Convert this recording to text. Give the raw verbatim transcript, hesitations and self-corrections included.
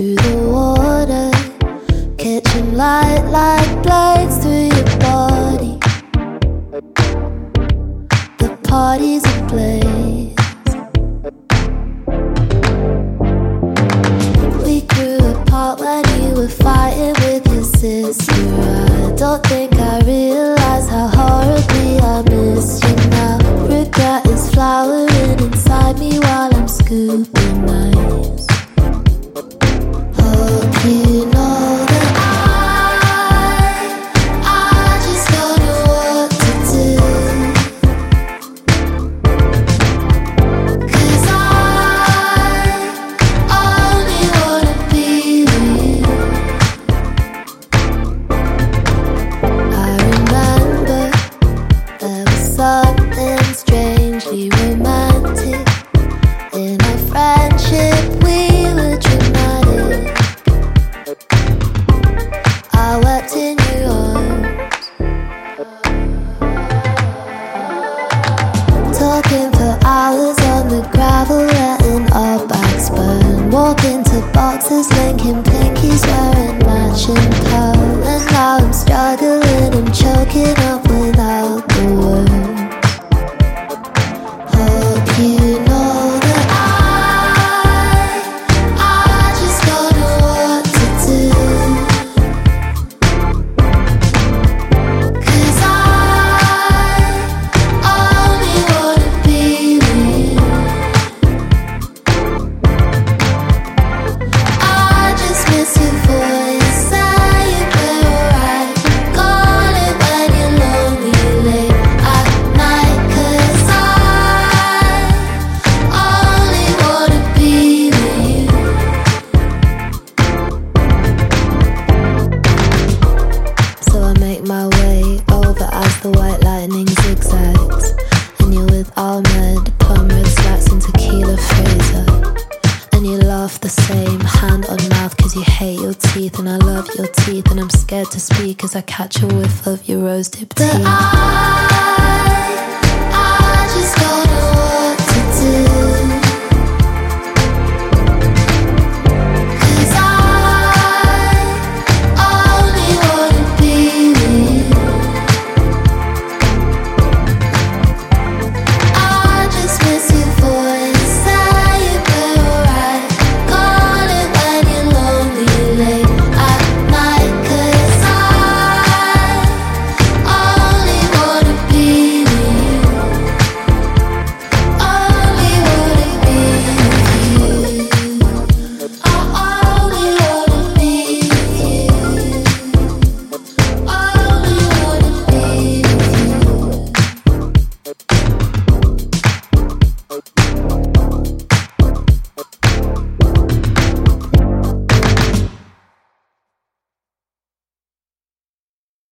through the water, catching light like blades through your body. The party's ablaze. We grew apart when you were fighting with your sister. I don't think I realized how horribly I miss you now. Regret is flowering inside me while I'm scooping ice. Hope you know that I, I just don't know what to do. 'Cause I only wanna be with you. I remember there was something strangely romantic in our friendship. We were dramatic. I wept in your arms, talking for hours on the gravel, letting our backs burn. Walking to boxes, linking pinkies, wearing matching pearls. And now I'm struggling, I'm choking up without the words. Hope you know that I, I just don't know what to do. 'Cause I only wanna be with you. I just miss your voice, saying we're alright. Call it when you're lonely late at night. 'Cause I only wanna be with you. So I make my way over as the white lightning zigzags, and you're with Ahmed, plum red slacks and tequila Fraser. And you laugh the same, hand on mouth, 'cause you hate your teeth. And I love your teeth, and I'm scared to speak as I catch a whiff of your rose-dipped tea. But I